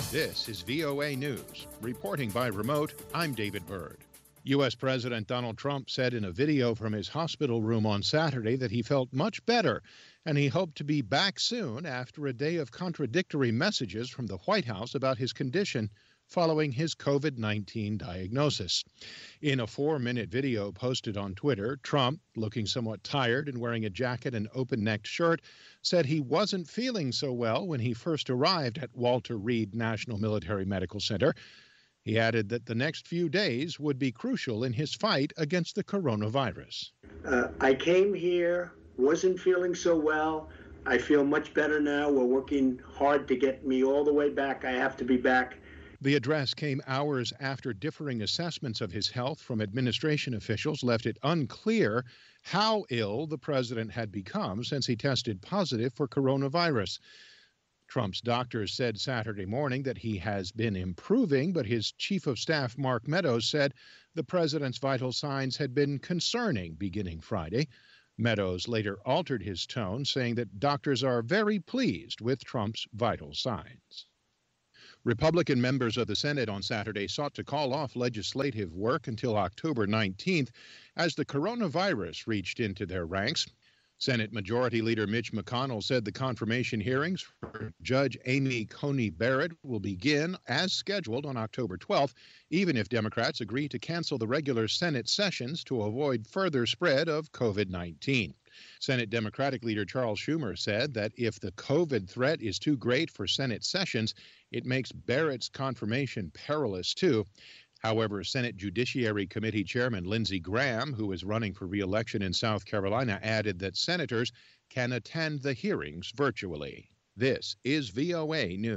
This is VOA News. Reporting by remote, I'm David Byrd. U.S. President Donald Trump said in a video from his hospital room on Saturday that he felt much better, and he hoped to be back soon after a day of contradictory messages from the White House about his condition following his COVID-19 diagnosis. In a 4-minute video posted on Twitter, Trump, looking somewhat tired and wearing a jacket and open-necked shirt, said he wasn't feeling so well when he first arrived at Walter Reed National Military Medical Center. He added that the next few days would be crucial in his fight against the coronavirus. I came here, wasn't feeling so well. I feel much better now. We're working hard to get me all the way back. I have to be back. The address came hours after differing assessments of his health from administration officials left it unclear how ill the president had become since he tested positive for coronavirus. Trump's doctors said Saturday morning that he has been improving, but his chief of staff, Mark Meadows, said the president's vital signs had been concerning beginning Friday. Meadows later altered his tone, saying that doctors are very pleased with Trump's vital signs. Republican members of the Senate on Saturday sought to call off legislative work until October 19th as the coronavirus reached into their ranks. Senate Majority Leader Mitch McConnell said the confirmation hearings for Judge Amy Coney Barrett will begin as scheduled on October 12th, even if Democrats agree to cancel the regular Senate sessions to avoid further spread of COVID-19. Senate Democratic Leader Charles Schumer said that if the COVID threat is too great for Senate sessions, it makes Barrett's confirmation perilous, too. However, Senate Judiciary Committee Chairman Lindsey Graham, who is running for re-election in South Carolina, added that senators can attend the hearings virtually. This is VOA News.